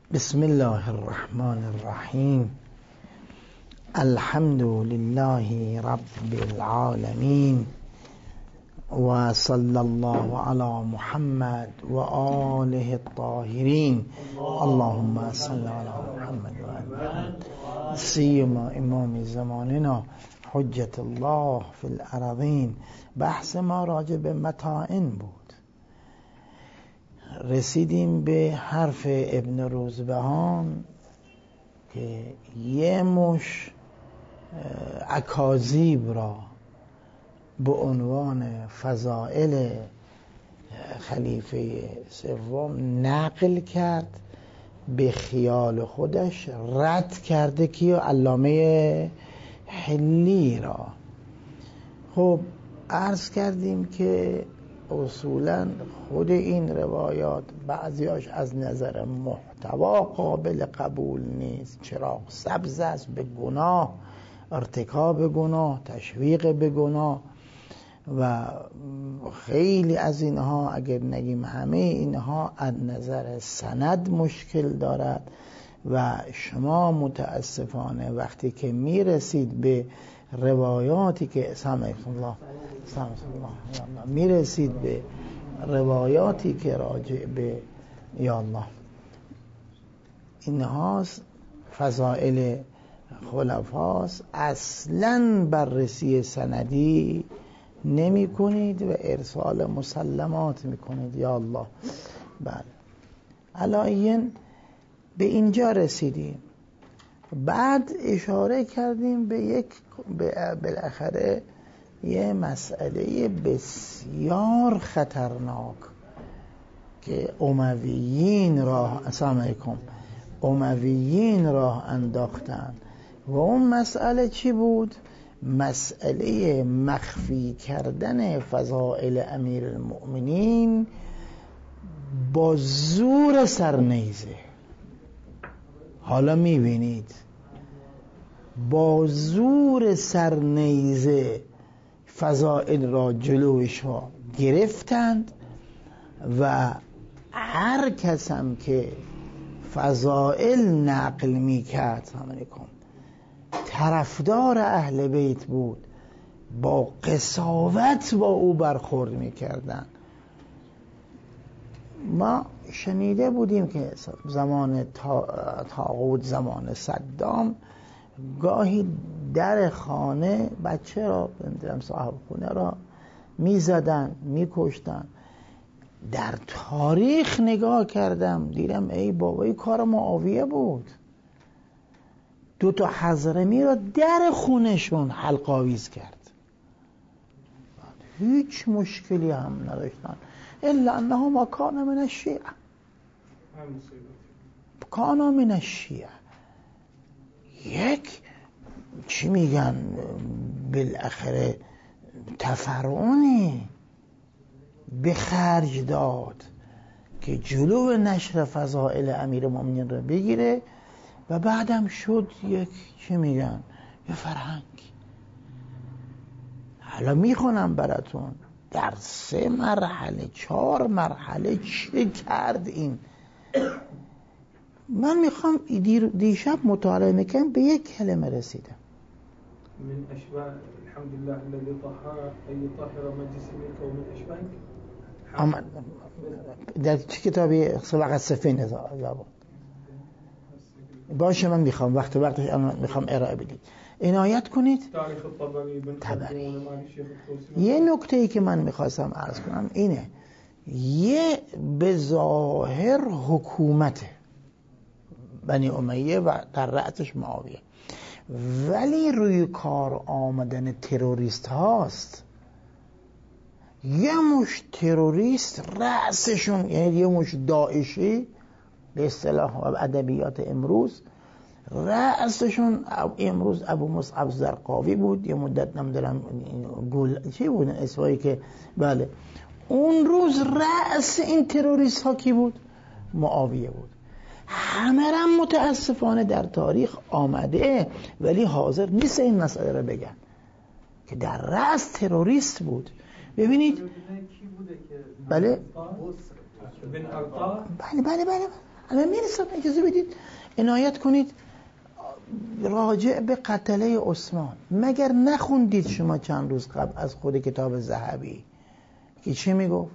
بسم الله الرحمن الرحیم. الحمد لله رب العالمین و صلی الله علی محمد و آله الطاهرین. اللهم صل علی محمد و آل محمد سیما امام زماننا حجت الله فی الارضین. بحث ما راجع به متاعن بود. رسیدیم به حرف ابن روزبهان که یه مش اکاذیب را به عنوان فضائل خلیفه سوم نقل کرد، به خیال خودش رد کرده که علامه حلی را. خب عرض کردیم که اصولا خود این روایات بعضیاش از نظر محتوا قابل قبول نیست. چراغ سبز است به گناه، ارتکاب گناه، تشویق به گناه و خیلی از اینها، اگر نگیم همه اینها، از نظر سند مشکل دارد و شما متاسفانه وقتی که میرسید به روایاتی که میرسید به روایاتی که راجع به یا الله اینهاست، فضائل خلفاست، اصلا بررسی سندی نمی کنید و ارسال مسلمات می کنید. یا الله. بله، علایین به اینجا رسیدیم. بعد اشاره کردیم به بالاخره یه مسئله بسیار خطرناک که امویین راه انداختن. و اون مسئله چی بود؟ مسئله مخفی کردن فضائل امیر المؤمنین با زور سرنیزه. حالا میبینید با زور سرنیزه فضائل را جلوش ها گرفتند و هر کس هم که فضائل نقل میکرد طرفدار اهل بیت بود، با قساوت با او برخورد میکردند. ما شنیده بودیم که زمان طاغوت، زمان صدام، گاهی در خانه بچه را، صاحب خونه را میزدن، میکشتن. در تاریخ نگاه کردم دیدم ای بابا، این کار معاویه بود. 2 حضرمی را در خونشون حلق‌آویز کرد، هیچ مشکلی هم نداشتن. الا انه ما کان من الشیعه، کان من الشیعه. یک چی میگن بالاخره تفرعونی به خرج داد که جلو نشر فضائل امیر المؤمنین رو بگیره و بعدم شد یک چی میگن یه فرهنگ. حالا میخونم براتون در 3 مرحله 4 مرحله چه کرد این. من میخوام دیشب مطالعه میکنم، به یک کلمه رسیدم. من اشباه الحمدلله الذي طهر مجلسك ومن اشباهك. در چه کتابی؟ سبق الصفین زبان باشه. من میخوام وقتش میخوام ارائه بدید، عنایت کنید. تاریخ طبری. یه نکته‌ای که من میخواستم عرض کنم اینه، یه به ظاهر حکومت بنی امیه و در رأسش معاویه، ولی روی کار آمدن تروریست هاست. یه مش تروریست رأسشون، یعنی یه مش داعشی به اصطلاح و ادبیات امروز، رأسشون امروز ابو مصعب زرقاوی بود. یه مدت نمیدونم گل چی بود اسمایی که، بله، اون روز رأس این تروریست ها کی بود؟ معاویه بود. همه هم متاسفانه در تاریخ آمده ولی حاضر نیست این مسئله رو بگن که در رأس تروریست بود. ببینید، بله بله بله الان میرسم اجازه بدید عنایت کنید راجع به قتله عثمان. مگر نخوندید شما چند روز قبل از خود کتاب ذهبی که چی میگفت؟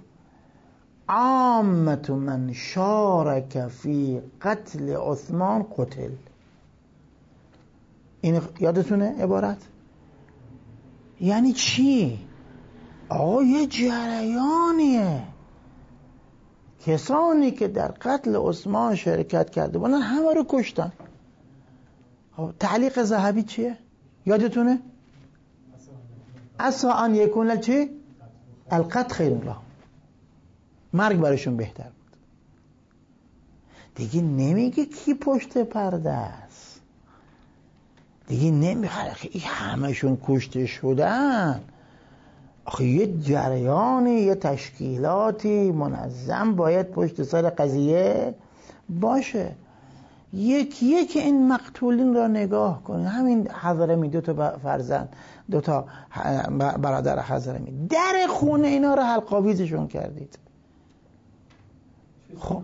عامت من شارک فی قتل عثمان قتل. این یادتونه عبارت؟ یعنی چی؟ آقا یه جریانیه، کسانی که در قتل عثمان شرکت کرده بودن همه رو کشتن. تعلیق ذهبی چیه؟ یادتونه؟ عسى ان یکون چی؟ القتل خیر الله، مرگ براشون بهتر بود. دیگه نمیگه کی پشت پرده است، دیگه نمیخواد همشون کشته شدن. آخه یه جریانی، یه تشکیلاتی منظم باید پشت سر قضیه باشه. یکی این مقتولین را نگاه کنید. همین حضرمی 2 تا فرزند، 2 تا برادر حضرمی، در خونه اینا رو حلق‌آویزشون کردید. خب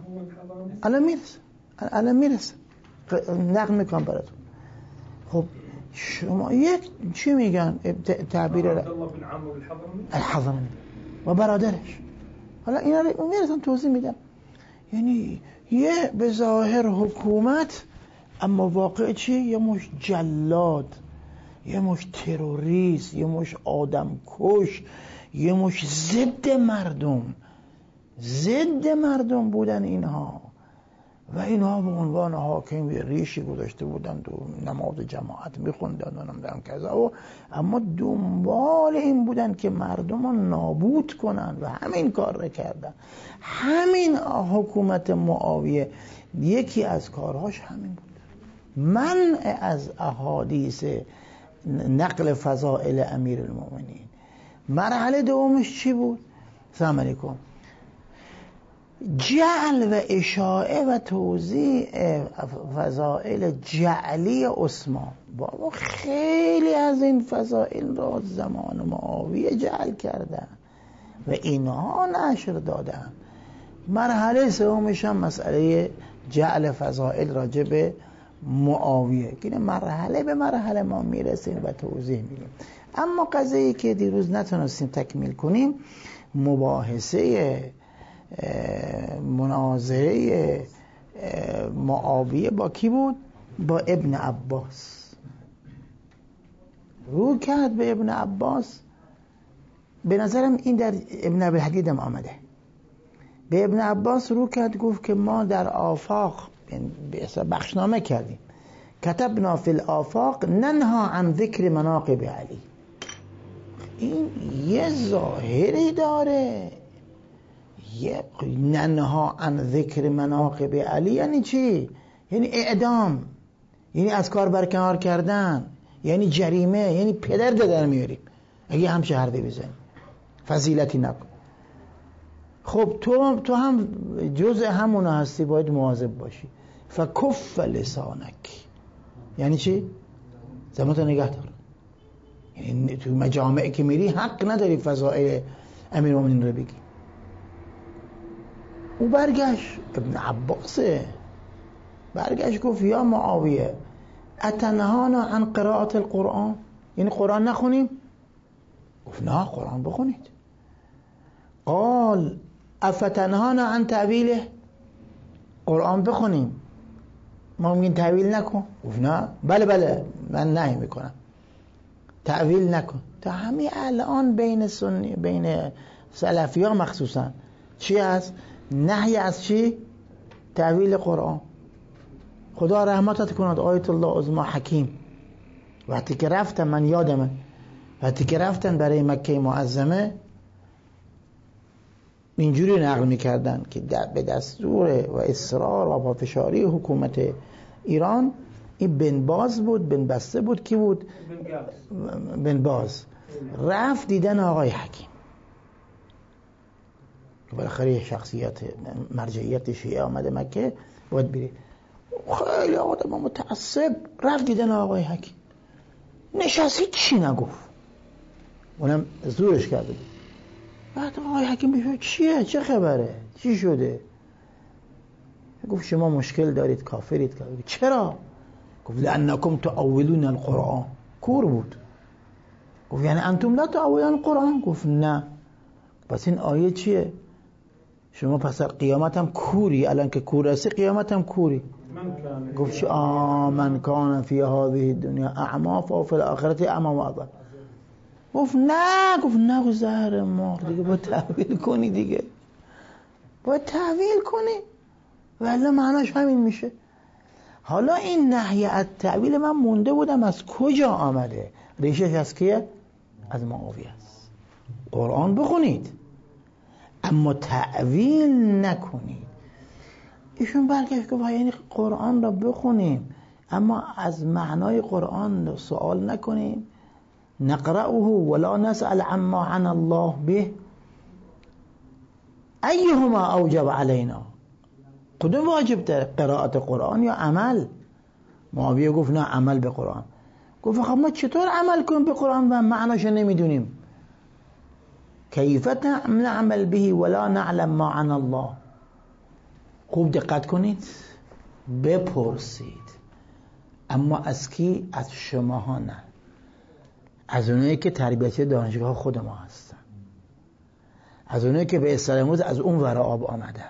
الان میرسه نقل میکنم براتون. خب شما یک چی میگن تعبیر عبدالله بن عمرو الحضرمی و برادرش، حالا اینا رو میرسن توضیح میدم. یعنی یه به ظاهر حکومت، اما واقع چی؟ یه مش جلاد، یه مش تروریست، یه مش آدم کش، یه مش ضد مردم بودن اینها. و اینها به عنوان حاکم یه ریشی گذاشته بودن، نماز جماعت میخوندن و نمیدونم کذا، اما دنبال این بودن که مردم رو نابود کنن و همین کار رو کردن. همین حکومت معاویه یکی از کارهاش همین بود، منع از احادیث نقل فضائل امیر المؤمنین. مرحله دومش چی بود؟ سلام علیکم. جعل و اشاعه و توزیع فضائل جعلی عثمان. بابا خیلی از این فضائل را زمان معاویه جعل کردن و اینها نشر دادن. مرحله سومش هم مسئله جعل فضائل راجع به معاویه که مرحله به مرحله ما میرسیم و توضیح میدیم. اما قضیه‌ای که دیروز نتونستیم تکمیل کنیم، مباحثه مناظره معاویه با کی بود؟ با ابن عباس. رو کرد به ابن عباس. به نظرم این در ابن ابی الحدید هم آمده. به ابن عباس رو کرد، گفت که ما در آفاق بخشنامه کردیم، کتبنا فی الآفاق ننها عن ذکر مناقب علی. این یه ظاهری داره، ننها عن ذکر مناقب علی یعنی چی؟ یعنی اعدام، یعنی از کار برکنار کردن، یعنی جریمه، یعنی پدر در میاریم اگه همچه حرفی بزنی، فضیلتی نکن. خب تو هم جزء همون هستی، باید مواظب باشی. فکف لسانک یعنی چی؟ زمانتو نگه دار. یعنی تو مجامع که میری حق نداری فضائل امیرالمومنین رو بگی. او برگشت، ابن عباسه، برگشت گفت یا معاویه اتنهانا عن قراءت القرآن، یعنی قرآن نخونیم؟ گفت نه قرآن بخونید. قال افتنهانا عن تعویله، قرآن بخونیم ما میگیم تعویل نکن؟ گفت نه. بله من نهی میکنم تعویل نکن. تا همین الان بین سنی، بین سلفی ها مخصوصا چی هست؟ نهی از چی؟ تعویل قرآن. خدا رحمتت کند آیت الله عظما حکیم. وقتی که رفتن، من یادمه وقتی که رفتن برای مکه معظمه اینجوری نقل میکردن که به دستور و اصرار و پافشاری حکومت ایران، این بن باز بود، بن بسته بود، کی بود؟ بن باز. رفت دیدن آقای حکیم، بالاخره شخصیت مرجعیت شیعه آمده مکه، باید بری. خیلی آدم متعصب. رفت دیدن آقای حکیم، نشستی چی نگفت، اونم زورش کرده بود. بعد آقای حکیم بشه چیه؟ چه خبره؟ چی شده؟ گفت شما مشکل دارید، کافرید. چرا؟ گفت لانکم تؤولون القرآن. کور بود. گفت یعنی انتم لا تؤولون القرآن؟ گفت نه. پس این آیه چیه؟ شما پس قیامت هم کوری، الان که کور هستی قیامت هم کوری. گفت من کان فی هذه الدنیا اعما ففی الاخره اعما و اضل. گفت نه زهر مار دیگه باید تحویل کنی دیگه، باید تحویل کنی ولی معناش همین میشه. حالا این نهی از تحویل من مونده بودم از کجا آمده؟ ریشش از کیه؟ از معاویه است. قرآن بخونید اما تأویل نکنید. ایشون برگشت گفت یعنی قرآن را بخونیم اما از معنای قرآن سوال نکنیم، نقرأه ولا نسأل عما عن الله به، ایهما اوجب علینا؟ کدوم واجب تر، قرائت قرآن یا عمل؟ معاویه گفت نه، عمل به قرآن. گفت خب ما چطور عمل کنیم به قرآن و معناش نمیدونیم؟ کیف نعمل به ولا نعلم ما عن الله؟ خوب دقت کنید، بپرسید اما از کی؟ از شماها نه، از اونایی که تربیتی دانشگاه خود ما هستن، از اونایی که به اصطلاح امروز از اون ور آب آمدن،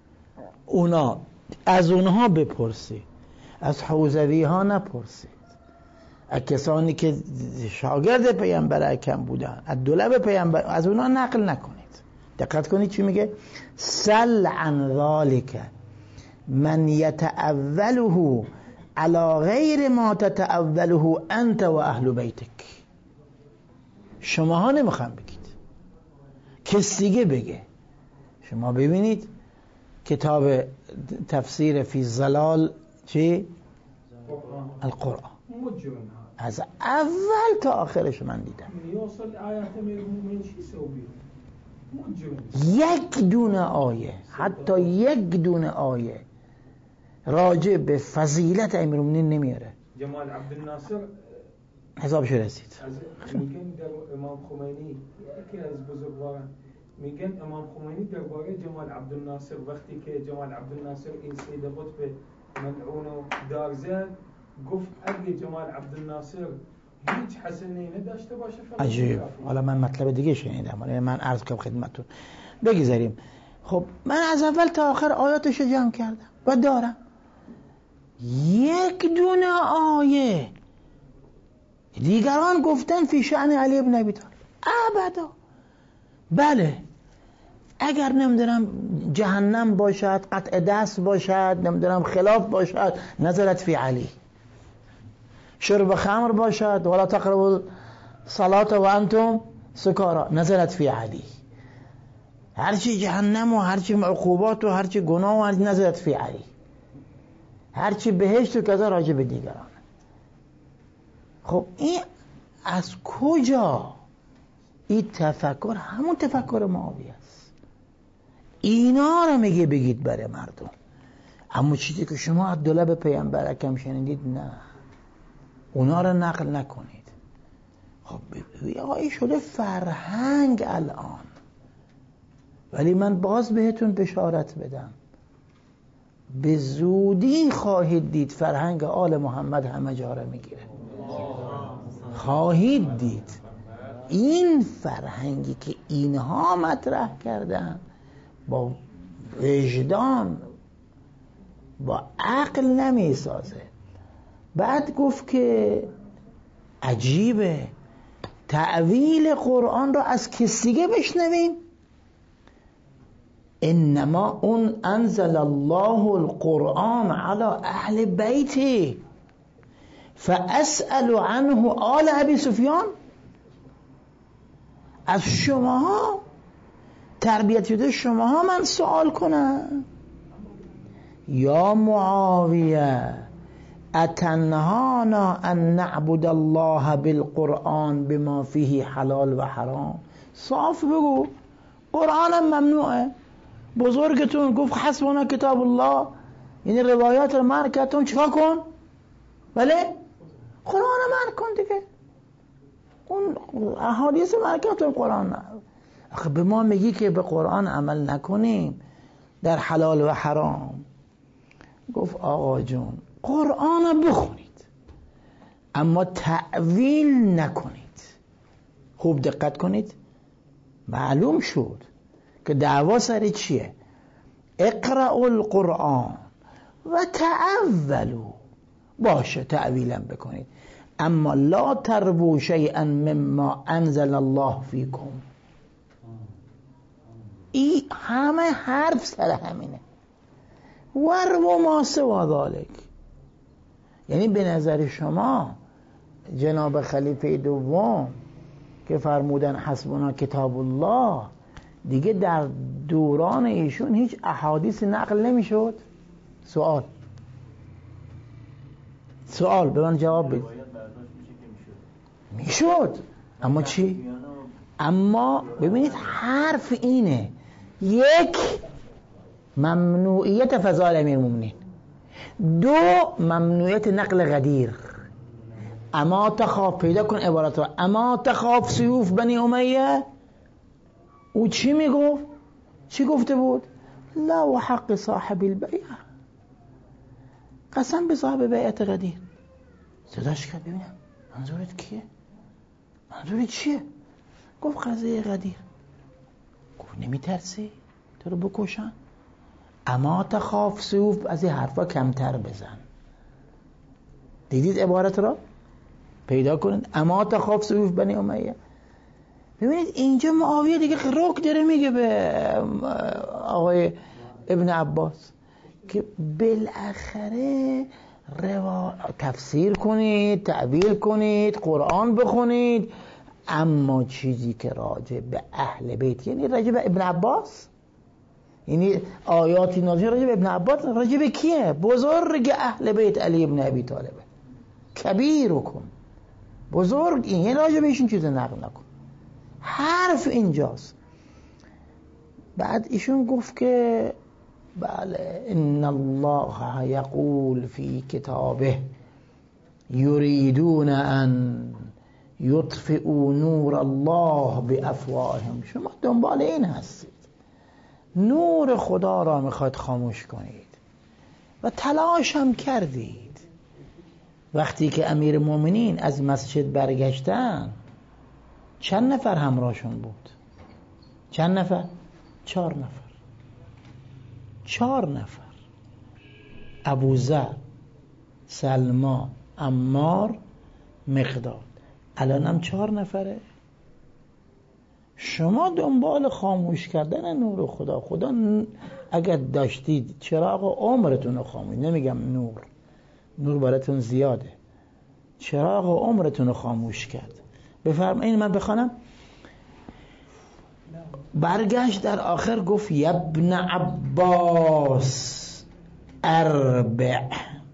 از اونها بپرسید، از حوزوی ها نپرسید، از کسانی که شاگرد پیامبر اکرم بودن، از دولب پیامبر، از اونها نقل نکنید. دقت کنید چی میگه؟ سل عن ذالک من یتأوله علی غیر ما تتأوله انت و اهل بیتک. شماها نمیخوام بگید، کس دیگه بگه. شما ببینید کتاب تفسیر فی ظلال چی؟ القرآن از اول تا آخرش من دیدم. یک دونه آیه، حتی یک دونه آیه راجع به فضیلت امیرالمومنین نمیاره. جمال عبدالناصر حسابش رسید. میگن در امام خمینی یکی از بزرگواران میگن امام خمینی درباره جمال عبدالناصر وقتی که جمال عبدالناصر این سید قطب ملعون و دار زد، گفت اگه جمال عبدالناصر هیچ حسنی نداشته باشه عجیب. حالا من مطلب دیگه شنیدم، ولی من عرض کنم خدمتتون. بگذاریم. خب من از اول تا آخر آیاتش رو جمع کردم و دارم یک دونه آیه دیگران گفتن فی شأن علی ابن ابی طالب ابدا. بله اگر نمیدونم جهنم باشد، قطع دست باشد، نمیدونم خلاف باشد، نزلت فی علی. شرب خمر باشد، ولا تقربوا الصلاة و انتم سکارا، نزلت فی علی. هرچی جهنم و هرچی عقوبات و هرچی گناه و هرچی نزلت فی علی. هرچی بهشت و کذا راجع به دیگران. خب این از کجا؟ این تفکر همون تفکر معاویه است. اینا رو میگه بگید برای مردم، اما چیزی که شما از دولب پیامبر اکرم شنیدید نه، اونا رو نقل نکنید. خب این شده فرهنگ الان. ولی من باز بهتون بشارت بدم، به زودی خواهید دید فرهنگ آل محمد همه جا رو میگیره. خواهید دید این فرهنگی که اینها مطرح کردن با وجدان با عقل نمیسازه. بعد گفت که عجیبه تأویل قرآن را از کسی دیگه بشنویم. انما اون انزل الله القرآن على اهل بیته فاسأل عنه آل ابی سفیان. از شماها تربیت شده شماها من سوال کنم، یا معاویه اتنهانا ان نعبد الله بالقرآن بما فیه حلال و حرام؟ صاف بگو قرآن ممنوعه. بزرگتون گفت حسبنا کتاب الله، یعنی روایات رو منع کردتون، چیکار کن؟ بله قرآن منع کن دیگه. اون احادیث منع کردتون، قرآن نه. آخه به ما میگی که به قرآن عمل نکنیم در حلال و حرام. گفت آقا جون قرآن بخونید اما تأویل نکنید. خوب دقت کنید، معلوم شد که دعوا سر چیه؟ اقرأوا القرآن و تأولوا، باشه تأویلم بکنید اما لا تربو شیئا مما انزل الله فیکم. این همه حرف سر همینه. وربو ما سوا ذالک، یعنی به نظر شما جناب خلیفه دوم که فرمودن حسبنا کتاب الله، دیگه در دوران ایشون هیچ احادیث نقل نمیشد؟ سوال به من جواب بده. میشد اما چی؟ اما ببینید حرف اینه، یک ممنوعیت فضائل امیرالمومنین، دو ممنوعیت نقل غدیر. اما تخاف، پیدا کن عبارت رو، اما تخاف سیوف بنی امیه. او چی میگفت؟ چی گفته بود؟ لا و حق صاحب البیع، قسم به صاحب بیعت غدیر. صداش کرد ببینم منظورت کیه؟ منظورت چیه؟ گفت قضیه غدیر. گفت نمیترسی تو رو بکشن؟ اما تخاف سیوف، از این حرفا کمتر بزن. دیدید عبارت را؟ پیدا کنید، اما تخاف سیوف بنی امیه. ببینید اینجا معاویه دیگه رک داره میگه به آقای ابن عباس که بالاخره تفسیر کنید، تعبیر کنید، قرآن بخونید، اما چیزی که راجع به اهل بیت، یعنی راجع به ابن عباس، یعنی آیاتی نازل راجع به ابن عباس، راجع به کیه؟ بزرگ اهل بیت علی ابن ابی طالب، کبیرکم، بزرگ، این یعنی راجع به ایشون چیز نقل نکن. حرف اینجاست. بعد ایشون گفت که بله ان الله یقول فی کتابه یریدون ان یطفئوا نور الله بافواههم. شما دنبال این هستید، نور خدا را میخواید خاموش کنید و تلاش هم کردید. وقتی که امیر مومنین از مسجد برگشتن چند نفر همراهشون بود؟ چند نفر؟ 4 نفر. 4 نفر، ابوذر، سلمان، عمار، مقداد. الان هم 4 نفره. شما دنبال خاموش کردن نور خدا. خدا اگر داشتید چراغ عمرتون رو خاموش، نمیگم نور براتون زیاده، چراغ عمرتون رو خاموش کرد. بفرمایید من بخوانم. برگشت در آخر گفت ابن عباس اربع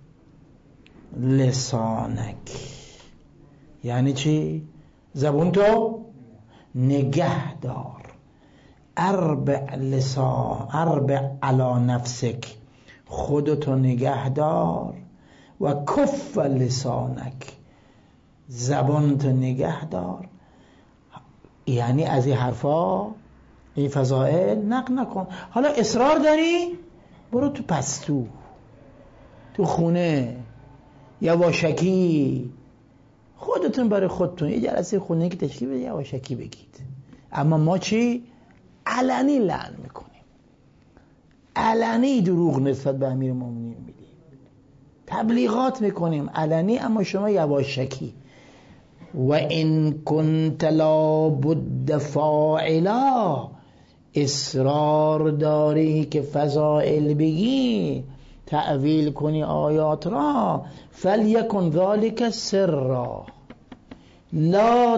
لسانک. یعنی چی؟ زبون تو نگه دار. اربع لسان، اربع علی نفسک، خودتو نگه دار. و کف لسانک، زبانتو نگه دار. یعنی از این حرفا، این فضائل نقل نکن. حالا اصرار داری؟ برو تو پستو، تو خونه، یواشکی، خودتون برای خودتون یه جلسه خونه که تشکیل بده، یواشکی بگید. اما ما چی؟ علنی لعن میکنیم، علنی دروغ نسبت به امیر مومنین میدیم، تبلیغات میکنیم علنی، اما شما یواشکی. و این کنت لا بد فاعلا، اصرار داری که فضائل بگی، تأویل کنی آیات را، فلیکن ذالک سرا لا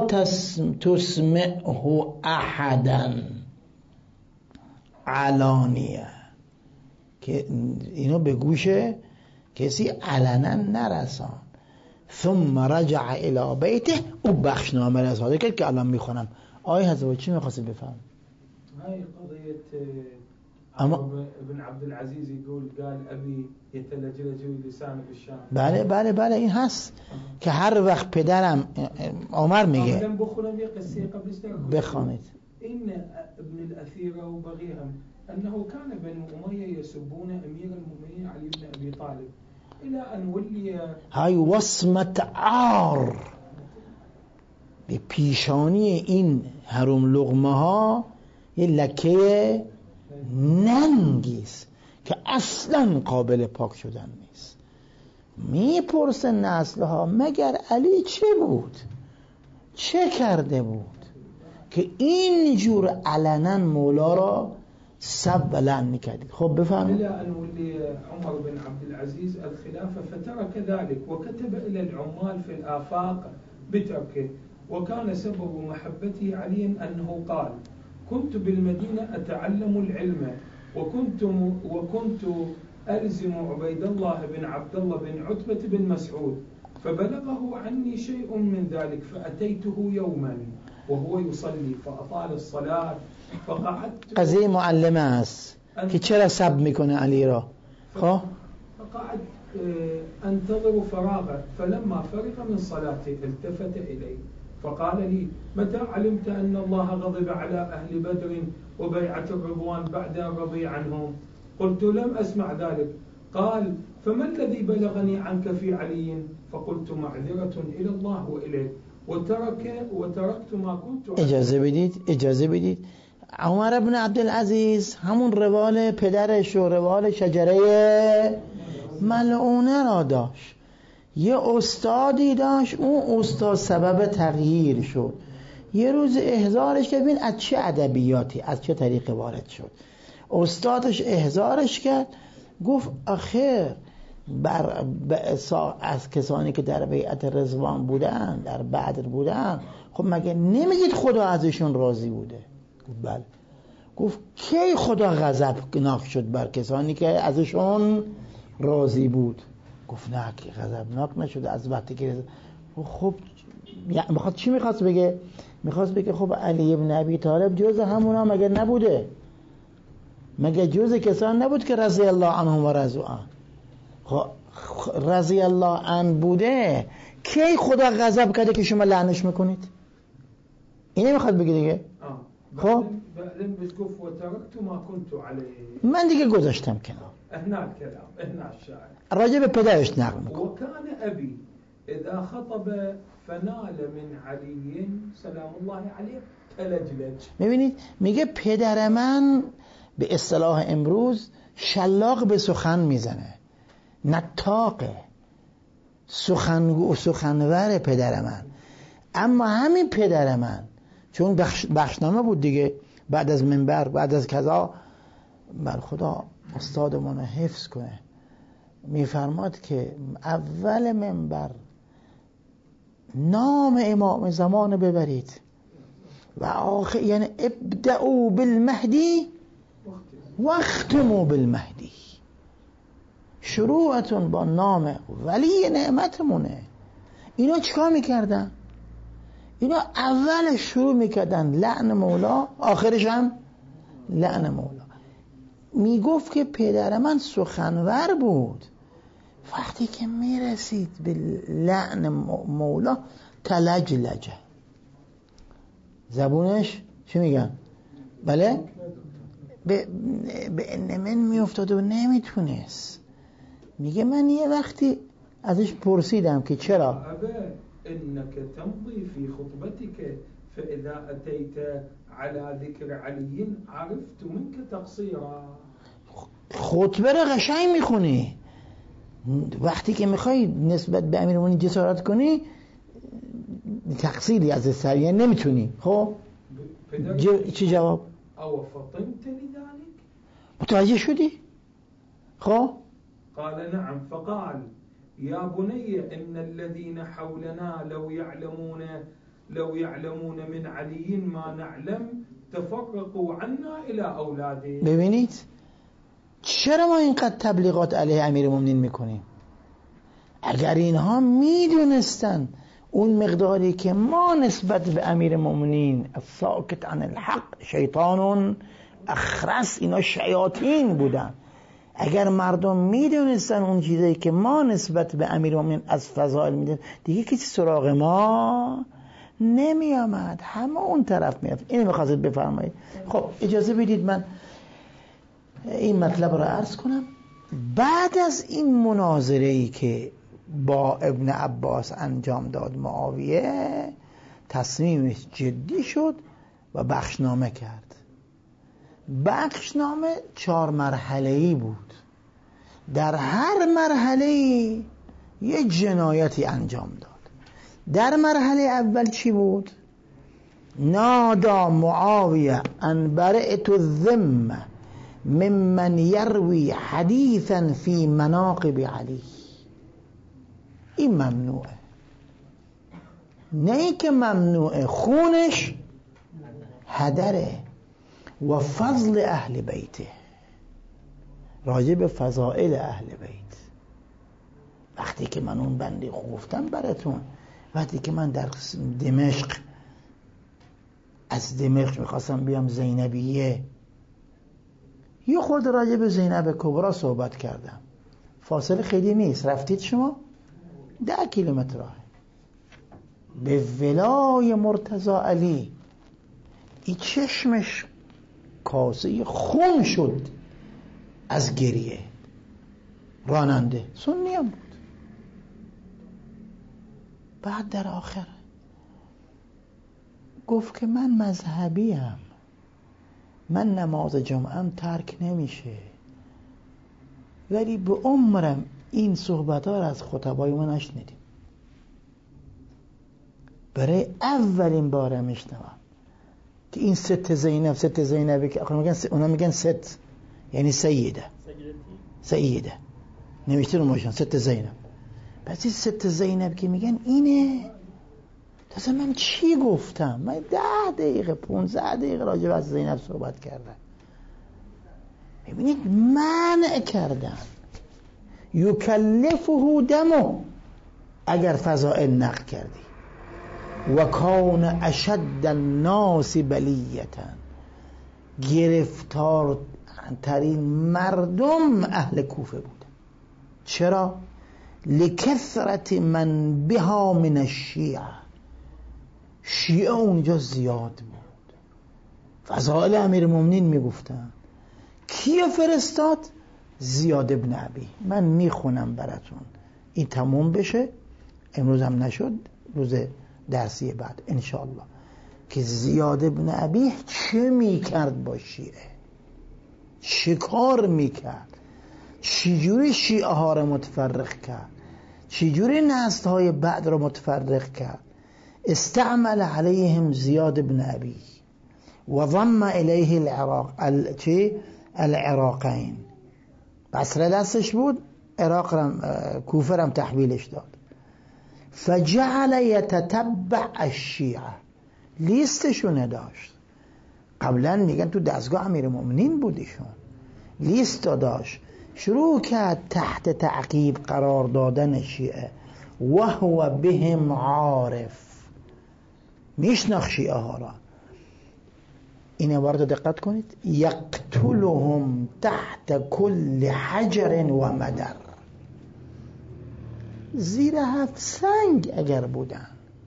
تسمعه احدا علانیه، که اینو به گوش کسی علنا نرسان. ثم رجع الى بیته، او بخشنامه را صادر کرد که الان میخونم. آیه حضرت چی میخواستی بفهم؟ هاي قضية ابن عبد العزيز يقول قال أبي يتلجلج لسانه بالشام. بله این هست که هر وقت پدرم عمر میگه بخونم یه قصه قبلش بخوانید. این ابن الاثير و بقیهم أنه كان بنو أمية يسبون أمير المؤمنين علي بن أبي طالب إلى أن ولي. های وصمت عار به پیشانی این حروم لقمه ها یه لکه ننگیست که اصلا قابل پاک شدن نیست. میپرسه نسلها مگر علی چه بود، چه کرده بود که اینجور علنا مولا را سب و لعن میکردید؟ خب بفرمایید. إلى أن ولي عمر بن عبد العزيز الخلافة فترك ذلك وكتب إلى العمال في الآفاق بتركه. وكان سبب محبته علي أنه قال: كنت بالمدينة أتعلم العلم وكنت ألزم عبيد الله بن عبد الله بن عتبة بن مسعود، فبلغه عني شيء من ذلك فأتيته يوما وهو يصلي فأطال الصلاة فقعدت. از این معلمه است که چرا سب میکنه علی را. خب فقعد انتظر فراغه، فلما فرغ من صلاته التفت إلي فقال لي: متى علمت أن الله غضب على أهل بدر وبيعة الرضوان بعد أن رضي عنهم؟ قلت: لم أسمع ذلك. قال: فما الذي بلغني عنك في علي؟ فقلت: معذرة إلى الله وإليك وتركت ما كنت. اجازه بدید عمر بن عبدالعزیز همون روال پدرش و روال شجره ملعونه را داشت. یه استادی داشت، اون استاد سبب تغییر شد. یه روز احضارش کرد، ببین از چه ادبیاتی از چه طریقی وارد شد. استادش احضارش کرد، گفت آخر از کسانی که در بیعت رضوان بودن، در بدر بودن، خب مگه نمیگید خدا ازشون راضی بوده؟ گفت بله. گفت کی خدا غضبناک شد بر کسانی که ازشون راضی بود؟ گفت نه که غضبناک نشده از وقتی که. خب میخواد چی میخواست بگه؟ میخواست بگه خب علی ابن ابی طالب جز همونا مگه نبوده؟ مگه جز کسان نبود که رضی الله عنهم و رضوا عنه؟ خب رضی الله عنه بوده، کی خدا غضب کرده که شما لعنش میکنید؟ اینه میخواد بگه دیگه. خب بعدين بتقف وتركت ما كنت عليه. من دیگه گذاشتم کنار. هنا الكلام، هنا الشاعر راجع به پدرش نقل میکنه. وكان ابي اذا خطب فنال من علي سلام الله عليه تلجلج. میبینید میگه پدر من به اصطلاح امروز شلاق به سخن میزنه، نطاقه، سخنگو و سخنور پدر من. اما همین پدر من چون بخشنامه بود دیگه، بعد از منبر، بعد از کذا، بر خدا استادمون رو حفظ کنه، میفرماد که اول منبر نام امام زمان ببرید و آخر، یعنی ابدعوا بالمهدی واختموا بالمهدی. شروعتون با نام ولی نعمتمونه. اینا چیکار میکردن؟ اینا اولش شروع میکردن لعن مولا، آخرش هم لعن مولا. میگفت که پدر من سخنور بود، وقتی که میرسید به لعن مولا تلجلجه، زبونش چی میگن؟ بله؟ به انمن میافتاد و نمیتونست. میگه من یه وقتی ازش پرسیدم که چرا؟ انك تمضي في خطبتك فاذا اتيت على ذكر علي عرفت منك تقصيرا. خطبه رو قشنگ میخونی، وقتی که میخوای نسبت به امیرالمومنین جسارت کنی تقصیری از سر، یعنی نمیتونی. خب چی جواب؟ او فطنت لذلك، متوجه شدی؟ خب قال نعم. فقال يا بني إن الذين حولنا لو يعلمون من علي ما نعلم تفرقوا عنا إلى أولاده. ببینید چرا ما اینقدر تبلیغات علیه امیرالمومنین میکنیم؟ اگر اینها میدونستن اون مقداری که ما نسبت به امیرالمومنین الساکت عن الحق شیطان اخرس، اینا شیاطین بودن، اگر مردم میدونستن اون چیزایی که ما نسبت به امیرالمومنین از فضائل میدونن، دیگه کسی سراغ ما نمی آمد، همه اون طرف میرفت. اینو میخواستید بفرمایید. خب اجازه بدید من این مطلب را عرض کنم. بعد از این مناظره‌ای که با ابن عباس انجام داد معاویه، تصمیمش جدی شد و بخشنامه کرد. بخشنامه 4 مرحله‌ای بود، در هر مرحله‌ای یه جنایتی انجام داد. در مرحله اول چی بود؟ نادا معاویه ان برئت الذمه ممن یروی حدیثا فی مناقب علی. این ممنوعه، نه ای که ممنوعه، خونش هدره. و فضل اهل بیته، راجع به فضائل اهل بیت. وقتی که من اون بنده گفتم براتون، وقتی که من در دمشق از دمشق میخواستم بیام زینبیه، یه خود راجع به زینب کبرا صحبت کردم. فاصله خیلی نیست، رفتید شما 10 کیلومتر راه به ولای مرتضی علی. این چشمش کاسه خون شد از گریه. راننده سنی هم بود. بعد در آخر گفت که من مذهبیم، من نماز جمعه ترک نمیشه، ولی به عمرم این صحبت ها را از خطبای ما نشنیدیم. برای اولین بار میشنوم که این ست زینبی که آخر میگن اونا میگن ست یعنی سیده نوشته رو ماشین ست زینب. پس این ست زینب که میگن اینه. تازه من چی گفتم؟ من 10 دقیقه 15 دقیقه راجع به زینب صحبت کردم. ببینید منع کردن. یکلفه دمو، اگر فضائل نقل کردی. و کان اشد الناس بلیتا، گرفتار ترین مردم اهل کوفه بود. چرا؟ لکثرت من بها من الشیعه، شیعه اونجا زیاد بود. فضائل امیرالمومنین میگفتن. کیو فرستاد؟ زیاد ابن ابی. من میخونم براتون این تموم بشه، امروز هم نشد، روز درسی بعد انشاءالله، که زیاد ابن ابی چه میکرد با شیعه، چه کار میکرد، چجوری شیعه ها رو متفرق کرد، چجوری نسل های بعد رو متفرق کرد. استعمل علیهم زیاد ابن ابی و ضم الیه العراقین. بصره دستش بود، عراق رم کوفه رم تحویلش داد. فجعل یتتبع الشیعه، لیستشو نداشت. قبلا میگن تو دستگاه امیرالمومنین بودیشون، لیست داشت. شروع کرد تحت تعقیب قرار دادن شیعه. و هو بهم عارف، میشناخت شیعه ها را. این عبارت دقت کنید. یقتلهم تحت کل حجر و مدر، زیر 7 سنگ اگر بودن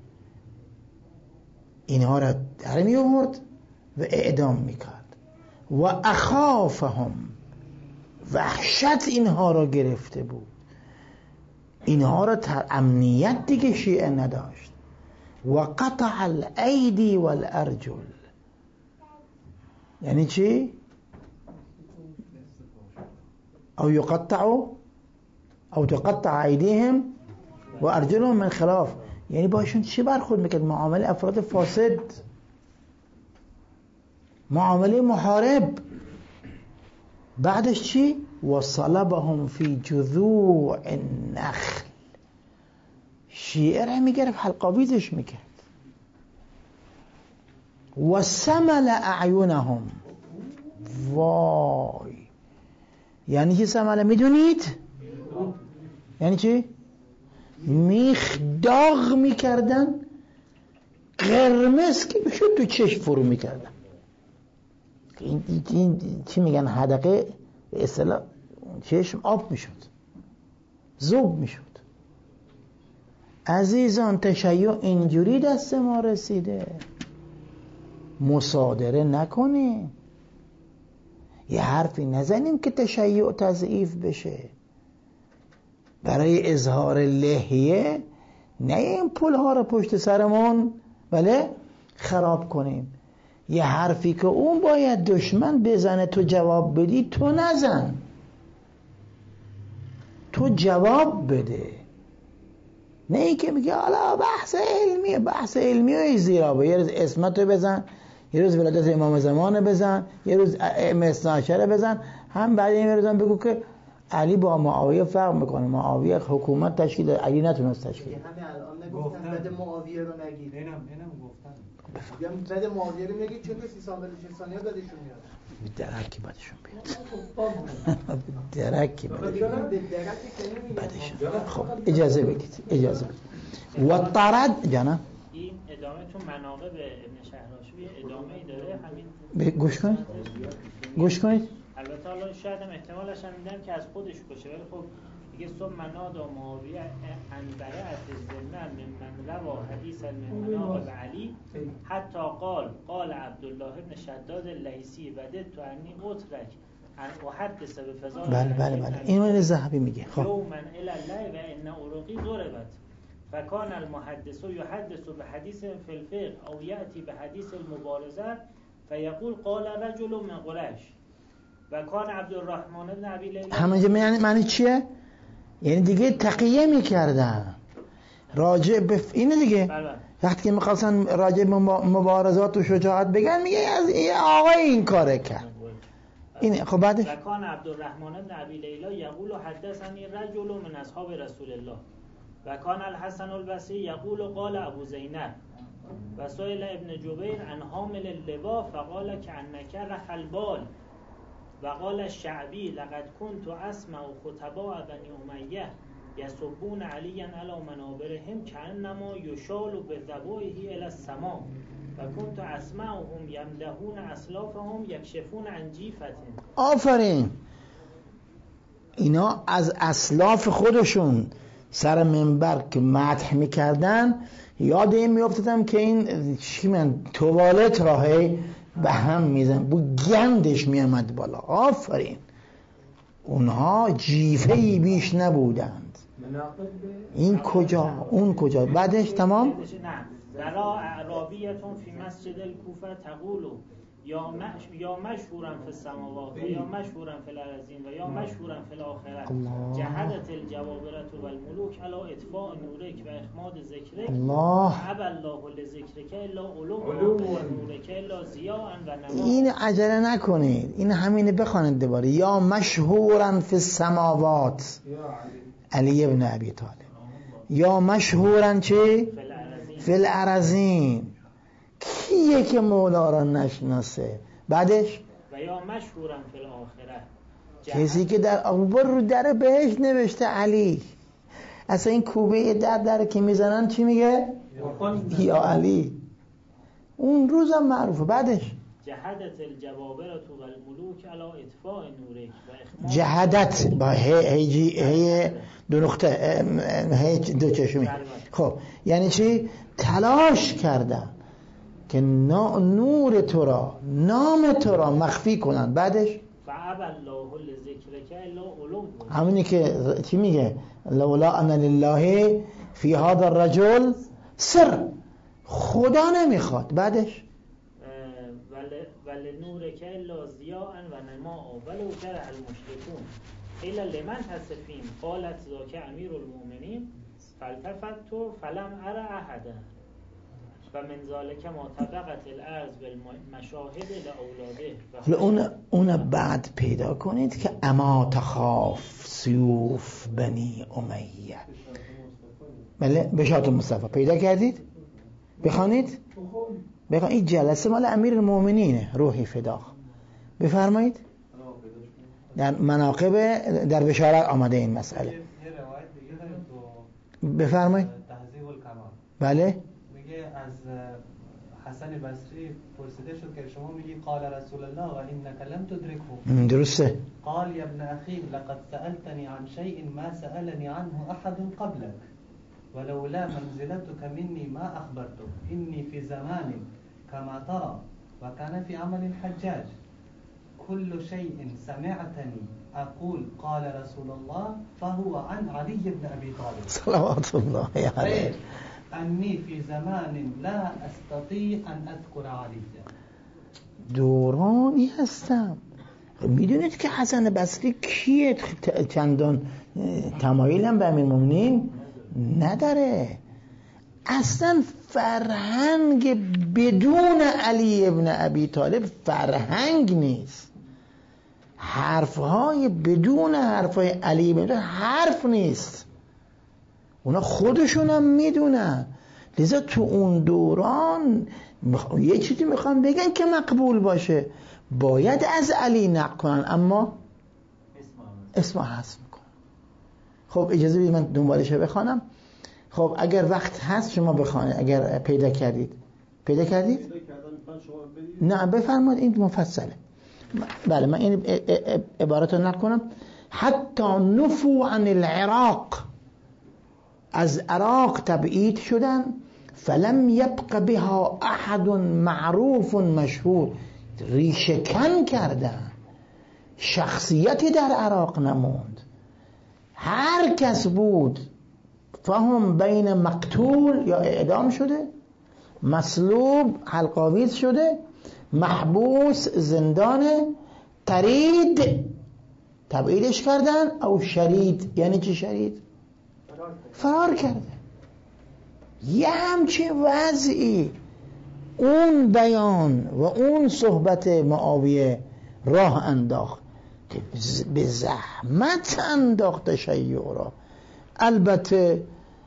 اینها را در می آورد و اعدام میکرد. و اخافهم، وحشت اینها را گرفته بود. اینها را امنیت دیگه شیعه نداشت. و قطع الایدی والارجل، یعنی چی؟ او یقطعوا او تقطع ایدیهم و ارجلهم من خلاف، یعنی باشون چی برخورد میکرد؟ معامله افراد فاسد، معامله محارب. بعدش چی؟ و صلبهم فی جذوع النخل، شیعه را میگرفت حلقاویزش میکرد. و سمل اعینهم، وای، یعنی چی سمل میدونید؟ یعنی چی؟ میخ داغ میکردن، قرمز که بشد تو چشم فرو میکردن. این چی میگن؟ حدقه به اصطلاح چشم آب میشد، ذوب میشد. عزیزان تشیع اینجوری دست ما رسیده، مصادره نکنی. یه حرفی نزنیم که تشیع تضعیف بشه. برای اظهار لحیه نه این پلها رو پشت سرمون بله خراب کنیم. یه حرفی که اون باید دشمن بزنه تو جواب بدی، تو نزن، تو جواب بده. نه این که میگه حالا بحث علمی و زیرا یه روز اسمتو بزن، یه روز ولادت امام زمان بزن، یه روز اثنا عشره بزن، هم بعد این روز هم بگو که علی با معاویه فرق میکنه، معاویه حکومت تشکیل داد، علی نتونست تشکیل. همین الان نگفتن بعد معاویه رو نگید. اینم گفتن. میگم بعد معاویه رو میگید چون که 30 ثانیه بعدشون میاد. درکی بعدشون بیاد. درکی بعدشون. خب اجازه بدید. و طرد جانا این ادامه تو مناقب ابن شهراشوی ادامه ای داره. همین گوش کنید. البته حالا شاید هم احتمالش هم میدم که از خودش باشه، ولی خب دیگه ثم نادا معاویه انبره از ضمن من روا حدیث المناقب علی حتی قال عبدالله ابن شداد اللیثی وددت انی اترک ان احدث بفضائل. بله اینو ذهبی میگه. خب یوما الی الله و ان عروقی ضربت فکان المحدث یحدث بحدیث فی الفقه او یأتی بحدیث المبارزه فیقول قال رجل من قریش و کان عبدالرحمن بن ابی لیلا. همینجا معنی چیه؟ یعنی دیگه تقیه میکردن راجع به اینه دیگه. وقتی که میخواستن راجع به مبارزات و شجاعت بگن میگه از این آقای این کاره کرد. این خب بعدش و کان عبدالرحمن بن ابی لیلا یقول حدثنی رجل من اصحاب رسول الله و کان الحسن البصری یقول قال ابو زینب و سئل ابن جبیر عن حامل اللواء فقال كأنك رحل بال و قال الشعبی لقد كنت اسمع خطباء بني امیه یسبون علیا علی منابرهم كأنما یشال بذبوحه الى السماء و كنت اسمعهم یمدحون اسلافهم یکشفون عن جیفة. آفرین. اینا از اسلاف خودشون سر منبر که مدح میکردن یاد این میافتادم که این چی من توالت راهی به هم میزن، بو گندش میامد بالا. آفرین. اونها جیفه‌ای بیش نبودند. این کجا اون کجا. بعدش تمام. نه درا اعرابیتون فی مسجد الکوفه تقول یا مشهورا فی السماوات و یا مشهورا فی الارضین و یا مشهورا فی الاخره جهدت الجوابرة والملوک علی اطفاء نورک و اخماد ذکرک الله ابا الله لذکرک الا علو نورک الا ضیاء و نما. این عجله نکنید، این همینه بخوانید دوباره. یا مشهورا فی السماوات علی ابن ابی طالب، یا مشهورا چی فی الارضین. کیه که مولا را نشناسه؟ بعدش و یا مشهورا فی الاخره کسی که در اکبر رو در بهش نوشته علی. اصلا این کوبه در که میزنن چی میگه؟ یا علی. اون روزم معروفه. بعدش جهدت الجوابرة والملوک علی اطفاء نورک و اخماد. جهدت با هی دو نقطه هی دو چشمی. خب یعنی چی؟ تلاش کردن که نور تو را، نام تو را مخفی کنن. بعدش فعب الله لذکرک الا علو. همینی که چی میگه؟ لولا ان لله فی هذا الرجل سر. خدا نمیخواد. بعدش ولی نورک الا ضیاء و نما ولو کرح المشركون الا لمن تصفین قالت ذاک امیر المؤمنین فالتفت فلم ار احدا و من ذالک ما طبقت الارض بالمشاهد لاولاده. اون بعد پیدا کنید که اما تخاف سیوف بنی امیه. بله بشات مصطفی پیدا کردید؟ بخوانید؟ این جلسه مال امیر المؤمنینه روحی فدا. بفرمایید. در مناقب در بشارت آمده این مسئله. بفرمایید. بله از حسن بصری پرسیده شد که شما میگی قال رسول الله و انک لم تدرکه. درسته. قال یا ابن اخی لقد سألتنی عن شيء ما سألني عنه احد قبلك ولولا منزلتك مني ما اخبرتك اني في زمان كما ترى وكان في عمل الحجاج كل شيء سمعتني أقول قال رسول الله فهو عن علي بن أبي طالب صلوات الله عليه. أني في زمان لا أستطيع أن أذكر عليا. دورانی هستم. میدونید که حسن بصری کیه؟ چندان تمایل هم به امیرالمومنین نداره. اصلا فرهنگ بدون علی ابن ابی طالب فرهنگ نیست. حرفهای بدون حرفهای علی ابن طالب حرف نیست. اونا خودشون هم میدونن. لذا تو اون دوران یه چیزی میخوان بگن که مقبول باشه، باید از علی نقل کنن، اما اسم حذف میکنن. خب اجازه بدید من دنبالش بخوانم. خب اگر وقت هست شما بخوانید، اگر پیدا کردید. پیدا کردید؟ نه بفرمایید، این مفصله. بله من این عبارت رو نقل کنم. حتی نفو عن العراق، از عراق تبعید شدن. فلم یبق بها احد معروف مشهور، ریشه‌کن کردن، شخصیتی در عراق نموند. هر کس بود فهم بین مقتول یا اعدام شده، مصلوب حلق‌آویز شده، محبوس زندانه، ترید تبعیدش کردن، او شرید. یعنی چی شرید؟ فرار کرده. یه همچین وضعی اون بیان و اون صحبت معاویه راه انداخت که به زحمت انداخت تشیع را. البته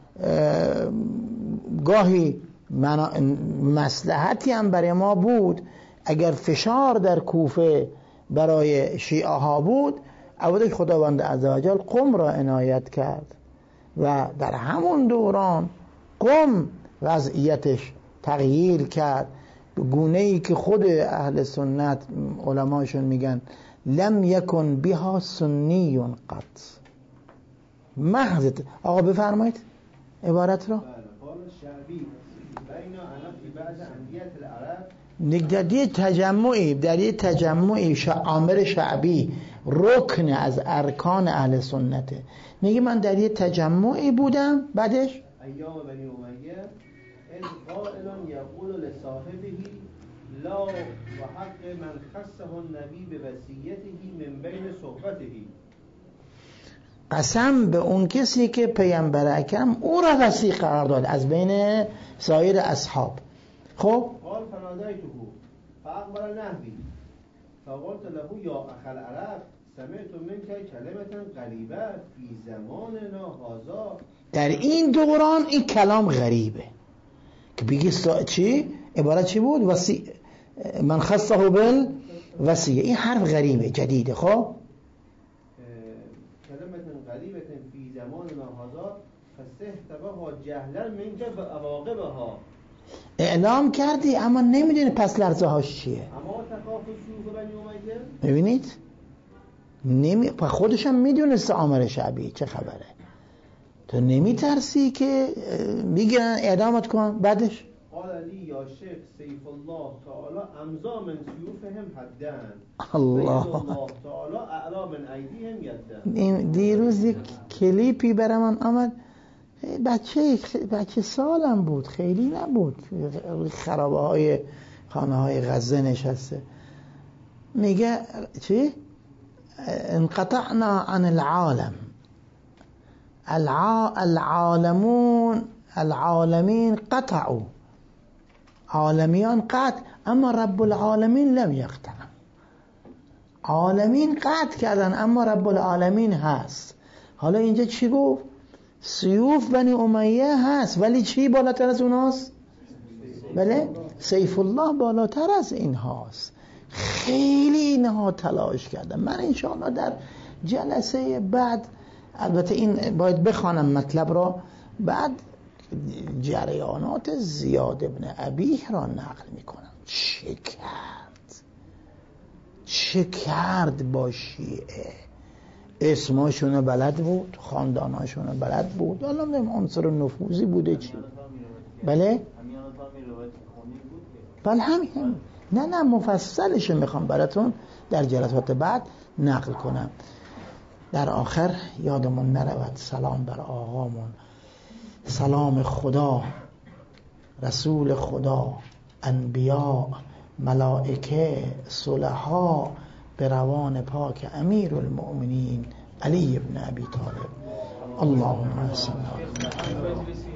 گاهی مصلحتی هم برای ما بود، اگر فشار در کوفه برای شیعه ها بود، اولش خداوند عزوجل قم را عنایت کرد و در همون دوران قم وضعیتش تغییر کرد به گونه‌ای که خود اهل سنت علماشون میگن لم یکن بها سنی قط. محض. آقا بفرمایید عبارت رو. در یه تجمعی عامر شعبی رکن از ارکان اهل سنته، میگه من در یه تجمعی بودم، بعدش ایام بنی امیه اذ قائل یقول لصاحبه لا و حق من خصه النبی به وصیته من بین صحبته. قسم به اون کسی که پیامبر اکرم او را وصی قرار داد از بین سایر اصحاب. خب قال فنادیته فاقبل نحوی فقلت له یا اخ العرب سمعت منك کلمه غریبه فی زماننا هذا. در این دوران این کلام غریبه که بگی چی؟ عبارت چی بود؟ من خصه بال وصیه. این حرف غریبه جدیده. خب کلمه غریبه فی زماننا هذا فاستهتبها جهلا منك بعواقبها. اعلام کردی اما نمیدونی پس لرزه هاش چیه. اما تخاف شوخ بنی امیه. ببینید خودشم میدونست عامر شعبی چه خبره. تو نمیترسی که میگن اعدامت کن؟ بعدش قال لی یا شیخ سیف الله تعالی امضا من سیوفهم حدن الله تعالی اعلا من ایدیهم یدن. این دیروز یک کلیپی برام آمد، بچه سالم بود، خیلی نبود، خرابه های خانه های غزه نشسته، میگه چی؟ انقطعنا عن العالم، العالمین قطعوا، عالمیان قطع، اما رب العالمین لم یقطع. عالمین قطع کردن اما رب العالمین هست. حالا اینجا چی گفت؟ سیوف بنی امیه هست، ولی چی بالاتر از اوناست؟ بله سیف الله بالاتر از این هاست. خیلی اینها تلاش کردن. من انشاءالله در جلسه بعد، البته این باید بخوانم مطلب را، بعد جریانات زیاد ابن ابیه را نقل میکنم. چه کرد با شیعه. اسماشون بلد بود، خانداناشون بلد بود، حالا عنصر نفوذی بوده چی. بله بله همین نه مفصلش میخوام براتون در جلسات بعد نقل کنم. در آخر یادمون نرود سلام بر آقامون، سلام خدا، رسول خدا، انبیاء، ملائکه، صلحا به روان پاک امیر المؤمنین علی ابن ابی طالب. اللهم صل علی